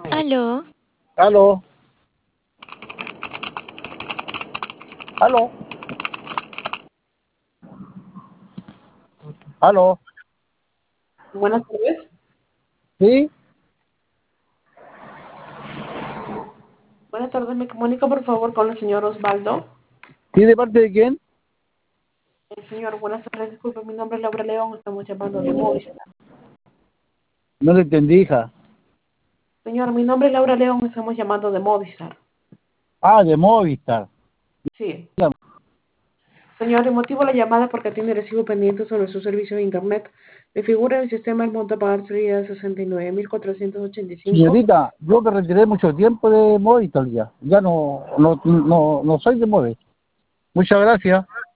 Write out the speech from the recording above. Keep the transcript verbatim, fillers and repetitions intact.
Aló, Aló, aló, aló, Buenas tardes. ¿sí? Buenas tardes, me comunico por favor con el señor Osvaldo. ¿Sí de parte de quién? El señor, buenas tardes, disculpe, mi nombre es Laura León, estamos llamando de Movistar. No le entendí, hija. Señor, mi nombre es Laura León, estamos llamando de Movistar. Ah, de Movistar. Sí. Señor, el motivo de la llamada es porque tiene recibo pendiente sobre su servicio de internet. Me figura en el sistema el monto a pagar sería de sesenta y nueve mil cuatrocientos ochenta y cinco. Señorita, yo me retiré mucho tiempo de Movistar ya. Ya no, no, no, no soy de Movistar. Muchas gracias.